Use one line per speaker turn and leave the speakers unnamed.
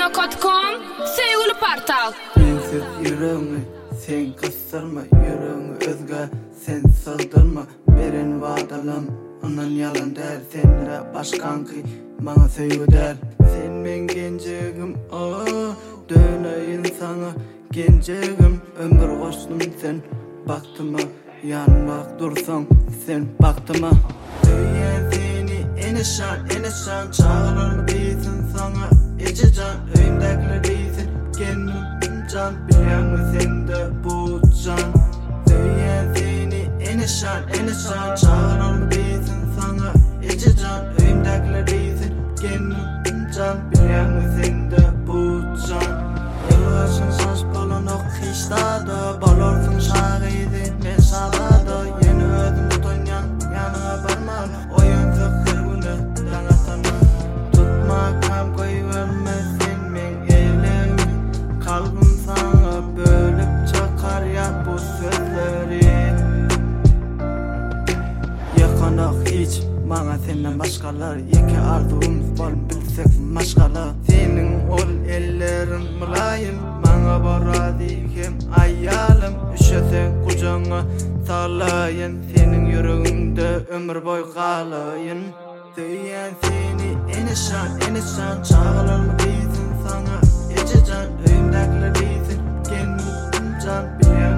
Gmail.com Sevgili Partal.
Sensiz yüreğimi sen kıstırma, yüreğimi özge sen sığdırma. Beren vadalam anan yalan der, senlere başkanki bana söýü der. Sen men gencegim, döneyin sana gencegim. Ömür koşdum sen baktıma, yanmak dursan sen baktıma. Söyleyen seni enişan çağırır bilsin sana. Ece can öyümdekiler değilsin, kendim can bilen mi sende bu can. Söyleyen seni enişan çağırır bilsin sana. Ece can öyümdekiler değilsin, kendim can bilen mi sende bu can. Yılvarsın saç balon ok kıştada, balorsın şahidi meşalada. Yeni ödüm tutanyan yanına barman, oyun zıkkır günde yanatana. Tutma kam koyuvermesin men eylemi, kalbim sana bölüp çakar ya bu sözleri. Yakanak hiç bana senden başkalar, iki arzum var bilsek maşkalar. Senin ol ellerin mülayim, bana baradi hem ayalım. Üşesen kucağına salayın, senin yüreğinde ömür boy kalayın. Söyleyen seni enişan çağırır bilsin sana. Ece can öyümdekiler bilsin, kendim can bilen